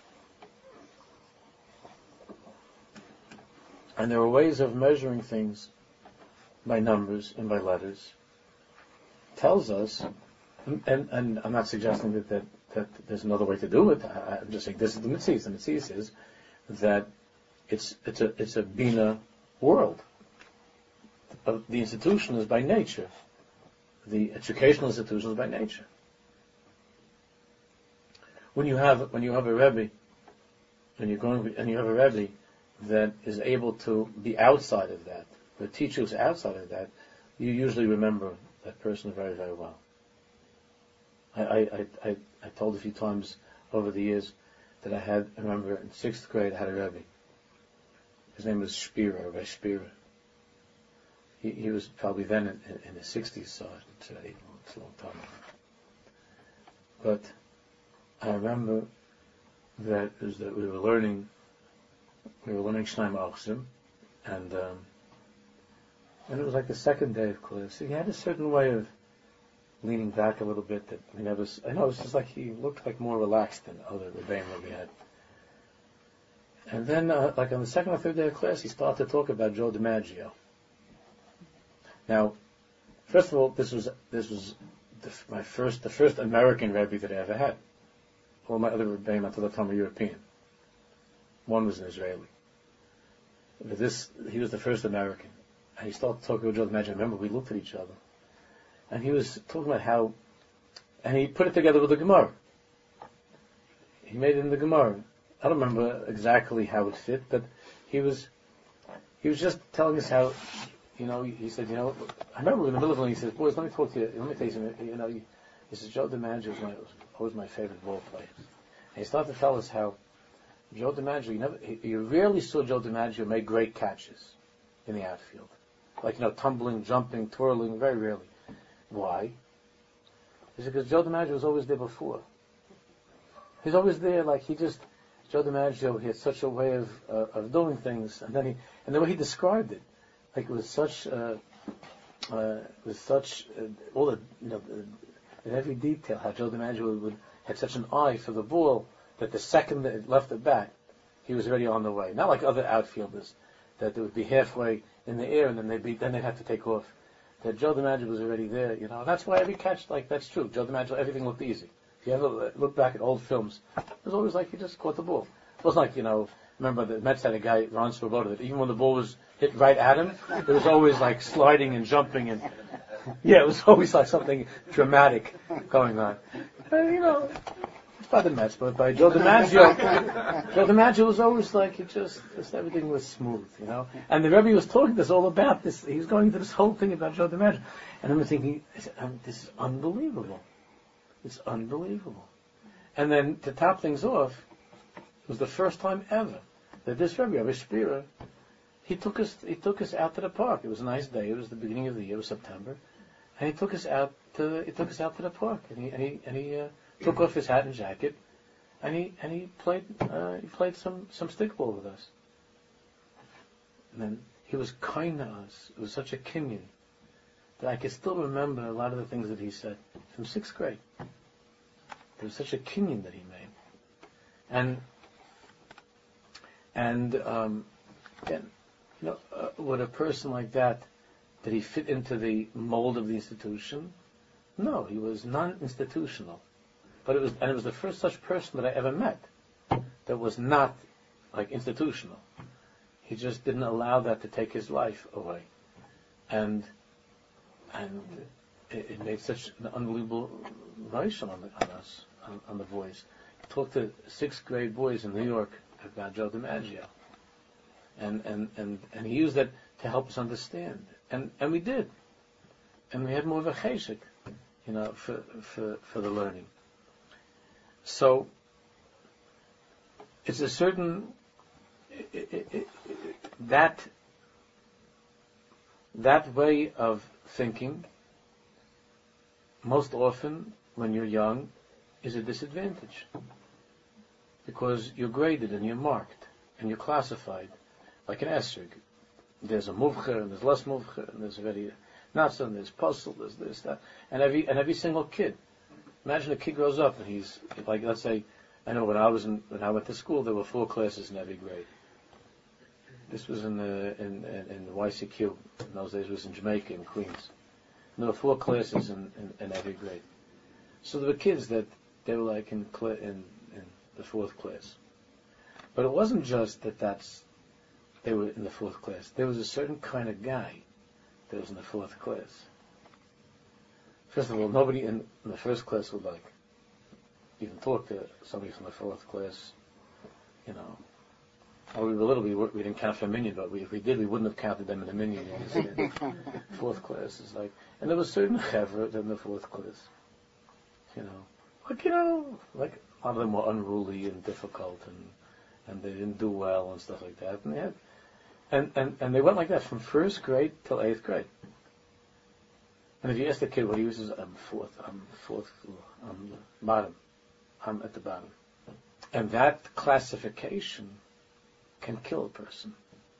And there are ways of measuring things by numbers and by letters. Tells us, and, and, and I'm not suggesting that, that, that there's another way to do it. I, I'm just saying this is the mitzvah. The mitzvah is that it's it's a it's a bina world. The institution is by nature. The educational institution is by nature. When you have when you have a rebbe, when you're going and you have a rebbe that is able to be outside of that, the teacher who's outside of that, you usually remember that person very, very well. I, I, I, I told a few times over the years that I had, I remember in sixth grade I had a Rebbe. His name was Spira, Rebbe Spira. He, he was probably then in, in, in his sixties, so it's a, it's a long time ago. But I remember that is that we were learning, we were learning Shnaim Achzim, and um, and it was like the second day of class. He had a certain way of leaning back a little bit. That I mean, I was, I know it was just like he looked like more relaxed than other rebbeim that we had. And then, uh, like on the second or third day of class, he started to talk about Joe DiMaggio. Now, first of all, this was this was the, my first, the first American Rebbe that I ever had. All my other rebbeim until that time were European. One was an Israeli. But this, he was the first American. And he started talking about Joe DiMaggio. Remember, we looked at each other. And he was talking about how, and he put it together with the Gemara. He made it in the Gemara. I don't remember exactly how it fit, but he was, he was just telling us how, you know, he said, you know, I remember in the middle of it, he said, boys, let me talk to you, let me tell you something, you know, he, he says, Joe DiMaggio was, my, was always my favorite ball player. And he started to tell us how Joe DiMaggio, you never, he, you rarely saw Joe DiMaggio make great catches in the outfield. Like, you know, tumbling, jumping, twirling, very rarely. Why? He said, because Joe DiMaggio was always there before. He's always there, like he just, Joe DiMaggio, he had such a way of uh, of doing things, and then he, and the way he described it, like it was such, uh, uh, with such uh, all the, you know, the, in every detail, how Joe DiMaggio would, would had such an eye for the ball that the second that it left the bat, he was already on the way. Not like other outfielders that they would be halfway in the air and then they'd be, then they'd have to take off. That Joe DiMaggio was already there, you know. And that's why every catch, like that's true. Joe DiMaggio, everything looked easy. If you ever look back at old films, it was always like he just caught the ball. It wasn't like, you know, remember the Mets had a guy, Ron Swoboda, that even when the ball was hit right at him, it was always like sliding and jumping and, yeah, it was always like something dramatic going on. And, you know, by the Mets, but by Joe DiMaggio, Joe DiMaggio was always like, it just, just everything was smooth, you know. And the Rebbe was talking to us all about this. He was going into this whole thing about Joe DiMaggio. And I'm thinking, I said, um, this is unbelievable. It's unbelievable. And then to top things off, it was the first time ever that this Rebbe, Rebbe Shapira, he took us, he took us out to the park. It was a nice day. It was the beginning of the year. It was September, and he took us out to, he took us out to the park, and he, and he, and he uh, took off his hat and jacket, and he, and he played, uh, he played some, some stickball with us. And then he was kind to us. It was such a kinyan that I can still remember a lot of the things that he said from sixth grade. There was such a kinyan that he made, and and um, again, you know, uh, would a person like that, did he fit into the mold of the institution? No, he was non-institutional. But it was, and it was the first such person that I ever met that was not like institutional. He just didn't allow that to take his life away, and and it, it made such an unbelievable impression on, the, on us, on, on the boys. He talked to sixth grade boys in New York about Joe DiMaggio, and and and and he used that to help us understand, and and we did, and we had more of a cheshik, you know, for for for the learning. So it's a certain it, it, it, that that way of thinking most often when you're young is a disadvantage because you're graded and you're marked and you're classified like an esrog. There's a muvcher and there's less muvcher and there's very not so, and there's puzzle, there's this, that, and every and every single kid. Imagine a kid grows up and he's like, let's say, I know when I was in, when I went to school, there were four classes in every grade. This was in the in in, in the Y C Q. In those days, it was in Jamaica, in Queens. And there were four classes in, in, in every grade. So there were kids that they were like in cl- in, in the fourth class. But it wasn't just that that's they were in the fourth class. There was a certain kind of guy that was in the fourth class. First of all, nobody in, in the first class would like even talk to somebody from the fourth class. You know, or we were little, we, were, we didn't count for a minion, but we, if we did, we wouldn't have counted them in the minion. You know, fourth class is like, and there was certain chevra in the fourth class. You know, like you know, like a lot of them were unruly and difficult, and and they didn't do well and stuff like that. And they had, and and and they went like that from first grade till eighth grade. And if you ask the kid what he uses, I'm fourth, I'm fourth, I'm the bottom, I'm at the bottom. And that classification can kill a person.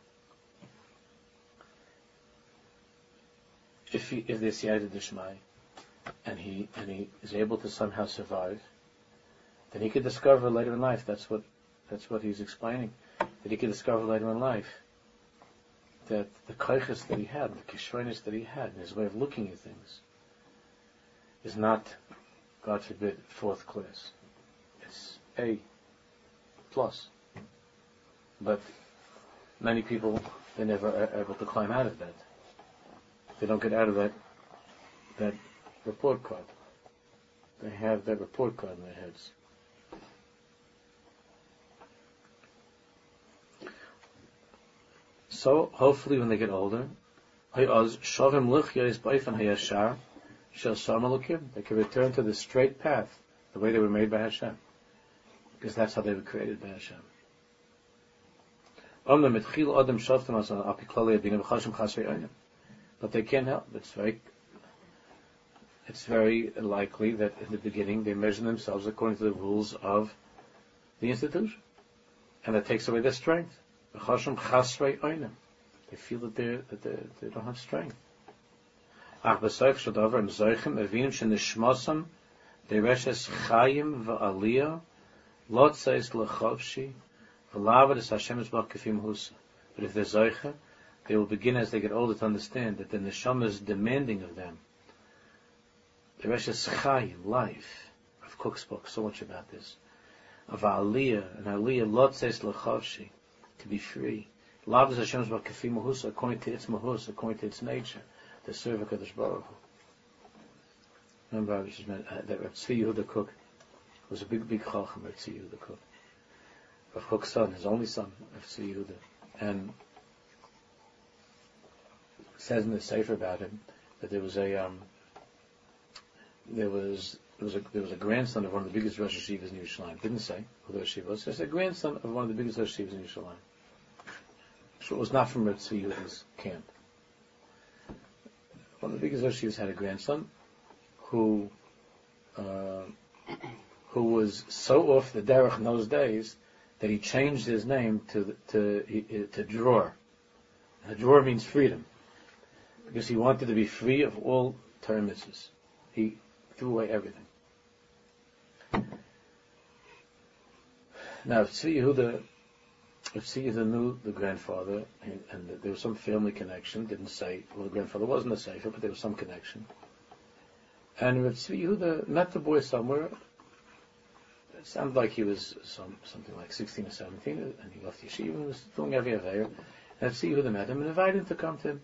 If he, if there's Siyata Dishmai, and he and he is able to somehow survive, then he could discover later in life. That's what that's what he's explaining. That he could discover later in life that the koiches that he had, the kishronis that he had, and his way of looking at things, is not, God forbid, fourth class. It's A plus. But many people, they never are able to climb out of that. They don't get out of that that report card. They have that report card in their heads. So hopefully when they get older, they can return to the straight path, the way they were made by Hashem. Because that's how they were created by Hashem. But they can't help. It's very, it's very likely that in the beginning they measure themselves according to the rules of the institution. And that takes away their strength. They feel that, they're, that they're, they don't have strength. But if they're Zoiche, they will begin as they get older to understand that the neshama is demanding of them. The Reshes Chayim, life. Rav Kook spoke so much about this. Of Aliyah, and Aliyah, Lot says L'chavshi, to be free. Love is Hashem's Bakafim Mahusa, according to its Mahus, according to its nature, to serve HaKadosh Baruch Hu. Remember, I just meant, uh, that Rav Tzvi Yehuda Kook was a big, big Chacham, Rav Tzvi Yehuda Kook. Rav Kook's son, his only son, Rav Tzvi Yehuda. And it says in the Sefer about him that there was a, um, there was, there was a, there was a grandson of one of the biggest Rosh Hashivas in Yerushalayim. Didn't say who the Rosh Hashiva was. It said a grandson of one of the biggest Rosh Hashivas in Yerushalayim. So it was not from Rav Tzvi Yehuda's camp. One of the biggest Rosh Hashivas had a grandson who, uh, who was so off the derech in those days that he changed his name to to to Dror. And Dror means freedom, because he wanted to be free of all Torah mitzvahs. He threw away everything. Now, if Tzvi Yehuda, if Tzvi Yehuda knew the grandfather, and, and there was some family connection, didn't say, well, the grandfather wasn't a sefer, but there was some connection. And if Tzvi Yehuda met the boy somewhere, it sounded like he was some, something like sixteen or seventeen, and he left yeshiva and was doing every avayer. And Tzvi Yehuda met him and invited him to come to him.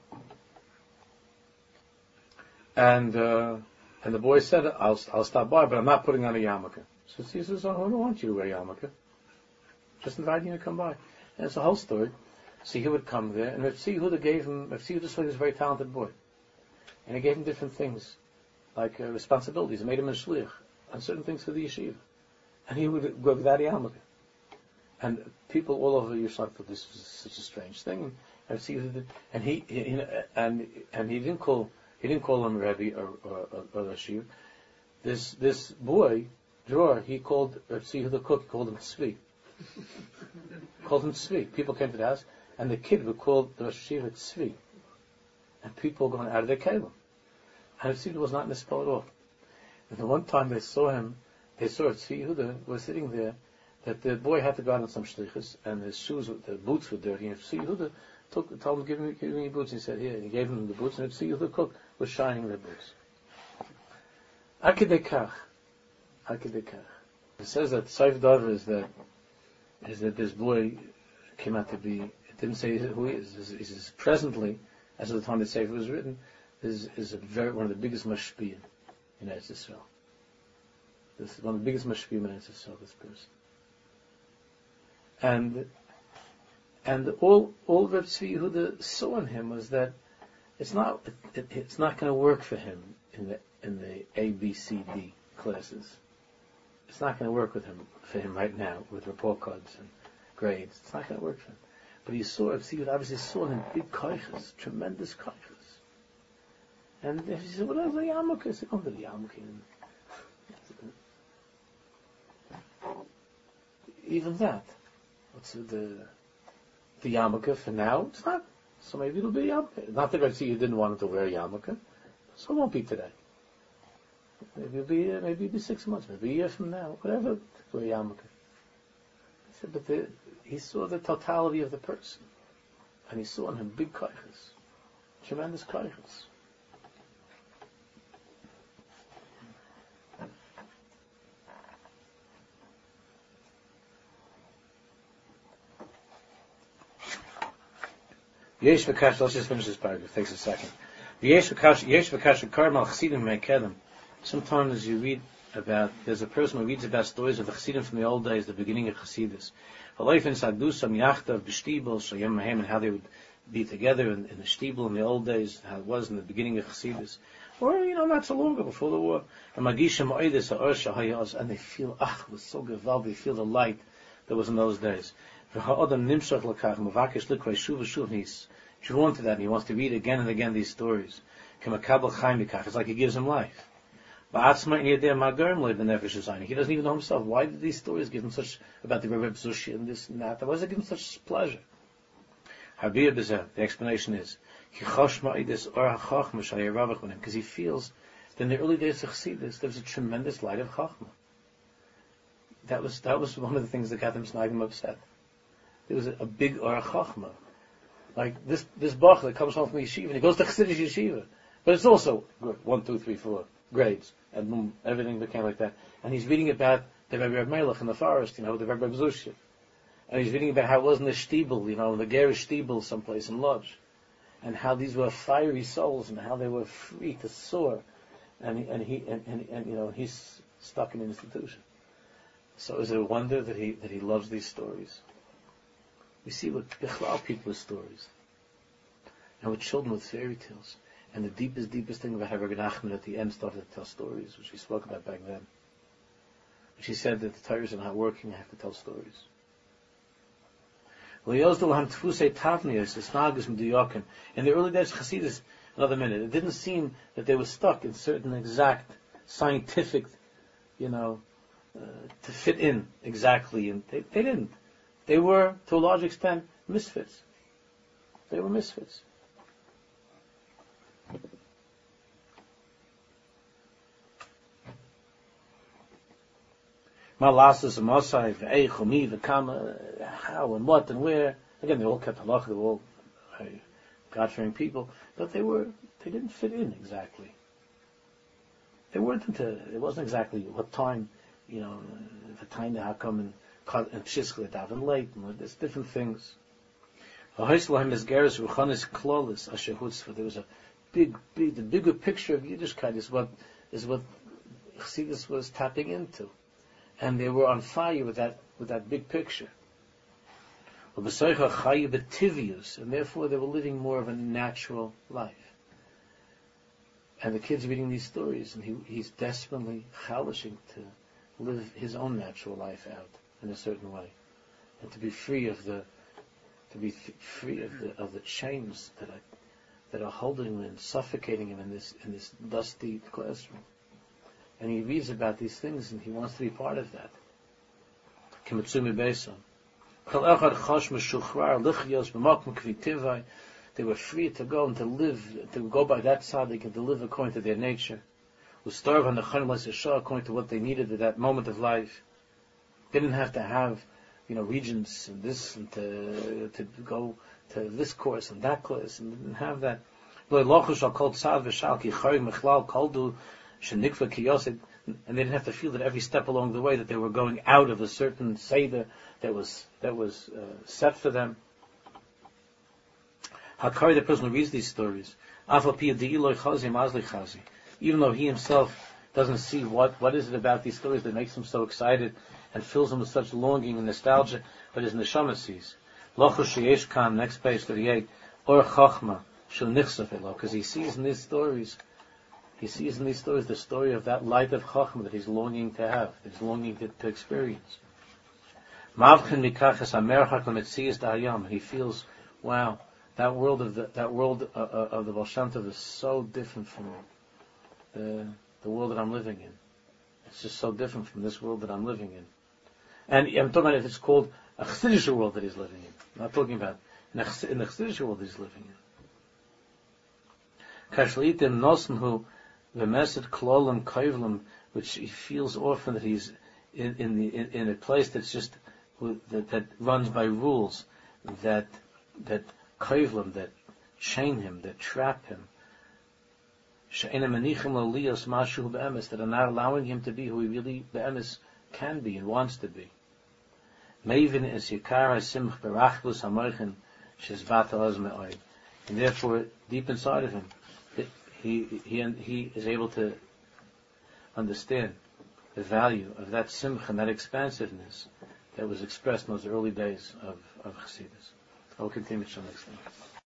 And uh, and the boy said, I'll I'll stop by, but I'm not putting on a yarmulke. So he says, oh, I don't want you to wear yarmulke. Just inviting you to come by. And it's a whole story. So he would come there, and Tzvi Yehuda gave him, Tzvi Yehuda was a very talented boy. And he gave him different things, like uh, responsibilities. He made him a shliach on certain things for the yeshiva. And he would go without a yarmulke. And people all over Yerushalayim thought this was such a strange thing. And Tzvi Yehuda did, and he, he and and he didn't call he didn't call him Rebbe or or, or, or Rashiv. This this boy, Dror, he called Tzvi Yehuda Kook, he called him Tzvi. Called him Tzvi. People came to the house, and the kid would call the Rosh Hashiva Tzvi. And people going out of their kelim. And Tzvi was not misspelled at all. And the one time they saw him, they saw Tzvi Yehuda was sitting there, that the boy had to go out on some shlichus, and his shoes, the boots were dirty, and Tzvi Yehuda took, told him, give me, give me your boots. He said, here. He gave him the boots, and Tzvi Yehuda Kook was shining the boots. Akidekach. Akidekach. It says that Saif Dover is that, is that this boy came out to be, it didn't say who he is. He says, presently, as of the time the Sefer was written, is is a very, one of the biggest mashpiyim in Eretz Yisrael. This is one of the biggest mashpiyim in Eretz Yisrael, this person. And and all all Reb Tzvi Yehuda saw in him was that it's not it, it's not going to work for him in the in the A B C D classes. It's not going to work with him for him right now with report cards and grades. It's not going to work for him. But he saw Reb Tzvi Yehuda obviously saw him big koiches, tremendous koiches. And he said, "What are the yarmulke?" I said, "Oh, the yarmulke." even that, what's the the yarmulke for now? It's not. So maybe it'll be a yarmulke. Not that I see you didn't want him to wear a yarmulke, so it won't be today. Maybe it'll be uh, maybe it'll be six months, maybe a year from now, whatever. Wear a yarmulke. He said, but the, he saw the totality of the person, and he saw in him big koiches, tremendous koiches. Yesh v'kash, let's just finish this paragraph, it takes a second. Yesh v'kash, yesh v'kash v'karmal chasidim me'kedem. Sometimes you read about, there's a person who reads about stories of the chasidim from the old days, the beginning of Chassidus. V'loifen sagdusam yachtav b'shtibel shayem mahem, and how they would be together in, in the shtibel in the old days, how it was in the beginning of Chassidus. Or, you know, not so long ago, before the war. And magisham oidis ha'or shahayaz, and they feel, ah, it was so gewaldig, they feel the light that was in those days. V'ha'odam nimshach l'kach, mavakesh l'kway shuv v'shuv, and he's drawn to that, and he wants to read again and again these stories. K'makabel chaim b'kach, it's like he gives him life. Ba'atzma in yedeh ma'garim loy b'nefesh ha'zayin. He doesn't even know himself. Why did these stories give him such, about the Rebbe Zushi and this and that? Why does it give him such pleasure? Habir b'zeh, the explanation is, because he feels that in the early days of Chassidus, there was a tremendous light of Chachma. That was, that was one of the things that got them snagim upset. There was a, a big Or Chachma. Like this, this Bach that comes home from yeshiva, and he goes to Chassidish yeshiva. But it's also good, one, two, three, four grades, and boom, everything became like that. And he's reading about the Rebbe Reb Melech in the forest, you know, the Rebbe Zushi. And he's reading about how it was in the Shtibel, you know, the Gerish Shtibel someplace in Lodz. And how these were fiery souls, and how they were free to soar. And he, and he, and, and, and you know, he's stuck in an institution. So is it a wonder that he, that he loves these stories? We see with Bichlal people's stories, and with children with fairy tales, and the deepest, deepest thing about how Rebbe Nachman at the end started to tell stories, which we spoke about back then. Which he said that the Torah is not working, you have to tell stories. In the early days of Chassidus, another minute, it didn't seem that they were stuck in certain exact scientific, you know, uh, to fit in exactly, and they, they didn't. They were, to a large extent, misfits. They were misfits. Malasas and Mosai, Ve'eich, Umi, Ve'kama, how and what and where. Again, they all kept halach, they were all uh, God-fearing people, but they were, they didn't fit in exactly. They weren't into, it wasn't exactly what time, you know, the time to how come and and Pshizkele daven late, and there's different things. There was a big, big, the bigger picture of Yiddishkeit is what is what Chassidus was tapping into, and they were on fire with that with that big picture. And therefore they were living more of a natural life. And the kid's reading these stories, and he, he's desperately chalishing to live his own natural life out in a certain way, and to be free of the, to be f- free of the of the chains that are that are holding him and suffocating him in this in this dusty classroom. And he reads about these things, and he wants to be part of that. They were free to go and to live, to go by that side. They could live according to their nature. Who starve on the Chayim according to what they needed at that moment of life. They didn't have to have, you know, regents and this and to to go to this course and that course, and they didn't have that. And they didn't have to feel that every step along the way that they were going out of a certain seder that was that was uh, set for them. Hakari, the person who reads these stories, even though he himself doesn't see what, what is it about these stories that makes him so excited and fills him with such longing and nostalgia, but his neshama sees. Next page, thirty-eight, or chachma shel nichsaf elo, because he sees in these stories, he sees in these stories the story of that light of chachma that he's longing to have, that he's longing to, to experience. He feels, wow, that world of the that world uh, of the Baal Shem Tov is so different from the the world that I'm living in. It's just so different from this world that I'm living in. And I'm talking about if it's called a Chassidish world that he's living in. I'm not talking about in, a, in the Chassidish world that he's living in. Kashlitim nosnhu v'meset klolim koivlim, which he feels often that he's in, in the in, in a place that's just that, that runs by rules, that that koivlim, that chain him, that trap him. She'ena menichim loliyos mashu be'emes, that are not allowing him to be who he really be'emes can be and wants to be. Mevin es yikara simch berachbus hamoichin shezvat oz me'oid. And therefore, deep inside of him, he he he is able to understand the value of that simcha and that expansiveness that was expressed in those early days of, of Chassidus. I will continue to next time.